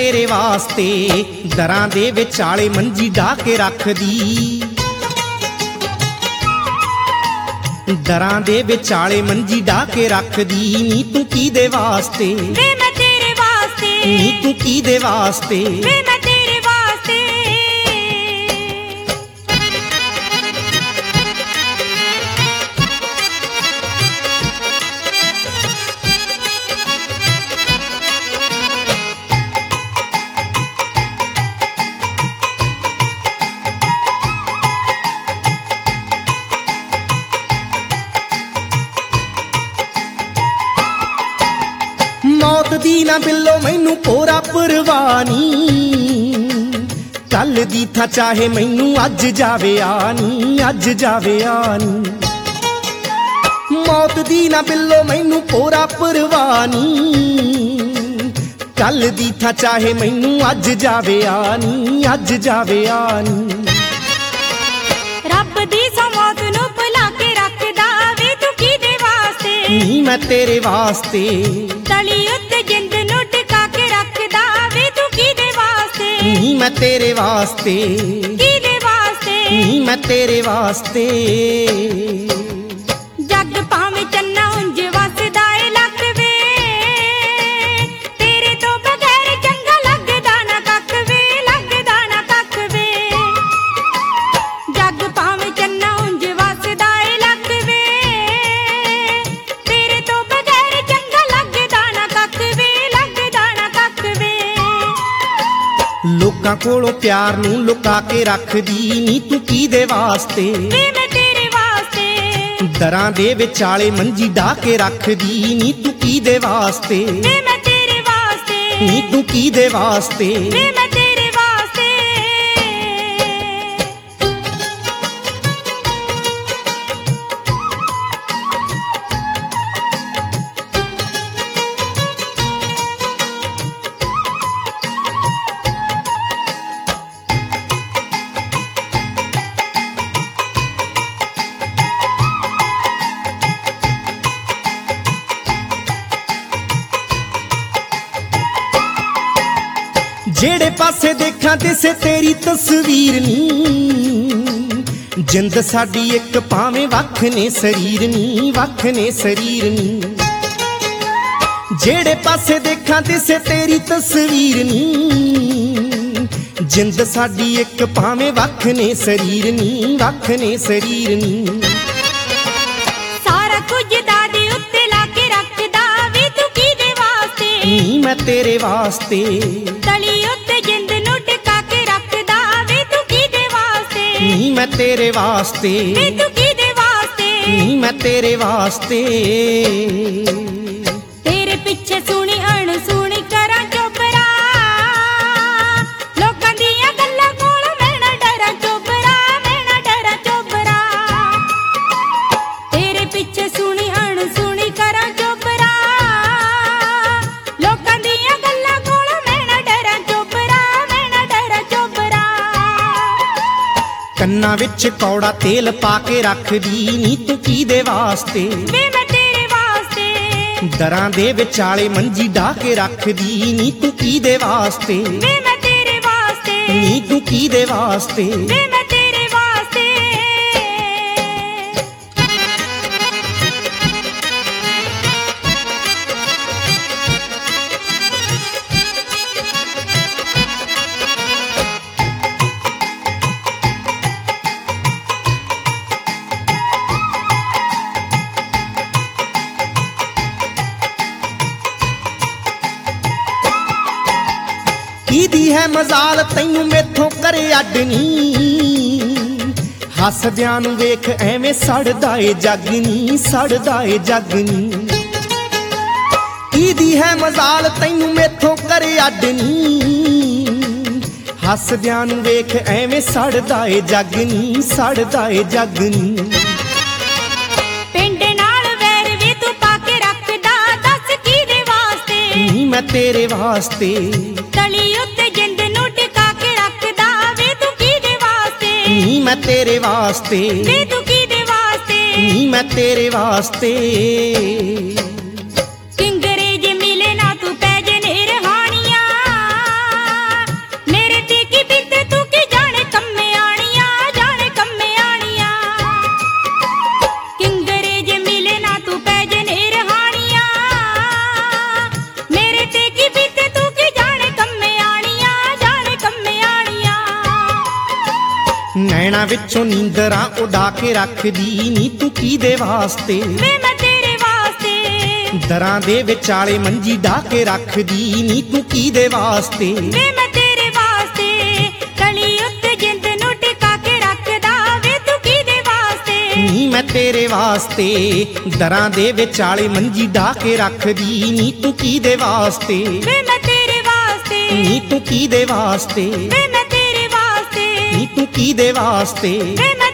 तेरे वास्ते दरां दे विचाले मंजी ढा के रखदी, दरां दे विचाले मंजी ढा के रखदी। नी तू की दे वास्ते, वे मैं तेरे वास्ते, नी तू की दे वास्ते, वे मैं तेरे वास्ते। मौत दी ना बिल्लो मैनू कोरा परवानी, कल दी था चाहे मैनू अज जावे आनी, अज जावे आनी। मौत दी ना बिल्लो मैनू कोरा परवानी, कल दी था चाहे मैनू अज जावे आनी, अज जावे आनी। रब दी मौत नू भुला के रखदा वे तू की दे वास्ते, नी मैं तेरे वास्ते, तली उत्ते जिंद नू टिका के रखदा वे तू की दे वास्ते, नी मैं तेरे वास्ते, की दे वास्ते। नी मैं तेरे वास्ते। जग भावें चन्ना उंज वसदा ए लख वे, तेरे तो बगैर चंगा लगदा ना कख वे, लगदा ना कख वे। जग भावें चन्ना उंज वसदा ए लख वे, तेरे तो बगैर चंगा लगदा ना कख वे, लगदा ना कख वे। लोकां कोलों प्यार नूं लुका के रखदी, नी तू की दे वास्ते, वे मैं तेरे वास्ते, दरां दे विचाले मंजी ढा के रखदी। नी तू की दे वास्ते, वे मैं तेरे वास्ते, नी तू की दे वास्ते, वे मैं तेरे वास्ते। जेड़े पासे देखा दिसे तेरी तस्वीर नी, जिंद साडी एक भावें वख ने शरीर नी, वख ने शरीर नी। जेड़े पासे देखा दिसे तेरी तस्वीर नी, जिंद साडी एक भावें वख ने शरीर नी, वख ने शरीर नी। सारा कुछ दादे उत्ते ला के रखदा वे तू की दे वास्ते, नी मैं तेरे वास्ते, तली उत्ते जिंद नू टिका के रखदा वे तू की दे वास्ते, नी मैं तेरे वास्ते, वे तू की दे वास्ते। नी मैं तेरे वास्ते। तेरे पिछे सुनी अणसुनी करा चोपरा, लोकां दियां गल्लां कोल मैं ना डरा चोपरा, मैं ना डरा चोपरा। तेरे पिछे सुनी अणसुनी करा चोपरा, लोकां दियां गल्लां कोल मैं ना डरा चोपरा, मैं ना डरा चोपरा। कन्ना विच कौड़ा तेल पा के रखदी, नी तू की दे वास्ते, वे मैं तेरे वास्ते, दरां दे विचाले मंजी ढा के रखदी। नी तू की दे वास्ते, वे मैं तेरे वास्ते, नी तू की दे वास्ते, वे मैं तेरे वास्ते। कीदी है मजाल तैनू मेथों करे अड नी, हसदियां नू वेख एवें सड़दा ए जग नी, सड़दा ए जग नी। कीदी है मजाल तैनू मेथों करे अड नी, हसदियां नू वेख एवें सड़दा ए जग नी, सड़दा ए जग नी। पिंड नाल वैर वे तू पाके रखदा दस की दे वास्ते, नी मैं तेरे वास्ते, तली उत्ते जिंद नू टिका के रखदा वे तू की दे वास्ते, नी मैं तेरे वास्ते, वे तू की दे वास्ते। नी मैं तेरे वास्ते। किंगरेज मिले ना तू पै जे निरहानियां, ਨੈਣਾ ਵਿੱਚੋਂ ਨੀਂਦਰਾਂ ਉਡਾ ਕੇ ਰੱਖਦੀ ਨੀ ਤੂੰ ਕਿਹਦੇ ਵਾਸਤੇ ਵੇ ਮੈਂ ਤੇਰੇ ਵਾਸਤੇ ਦਰਾਂ ਦੇ ਵਿਚਾਲੇ ਮੰਜੀ ਢਾ ਕੇ ਰੱਖਦੀ ਨੀ ਤੂੰ ਕਿਹਦੇ ਵਾਸਤੇ ਵੇ ਮੈਂ ਤੇਰੇ ਵਾਸਤੇ ਕਲੀ ਉੱਤੇ ਜਿੰਦ ਨੂੰ ਟਿਕਾ ਕੇ ਰੱਖਦਾ ਵੇ ਤੂੰ ਕਿਹਦੇ ਵਾਸਤੇ ਨੀ ਮੈਂ ਤੇਰੇ ਵਾਸਤੇ ਦਰਾਂ ਦੇ ਵਿਚਾਲੇ ਮੰਜੀ ਢਾ ਕੇ ਰੱਖਦੀ ਨੀ ਤੂੰ ਕਿਹਦੇ ਵਾਸਤੇ ਵੇ ਮੈਂ ਤੇਰੇ ਵਾਸਤੇ ਨੀ ਤੂੰ ਕਿਹਦੇ ਵਾਸਤੇ ਵੇ ਮੈਂ ਤੇਰੇ ਵਾਸਤੇ ਨੀ ਤੂੰ ਕਿਹਦੇ ਵਾਸਤੇ ਵੇ ਮੈਂ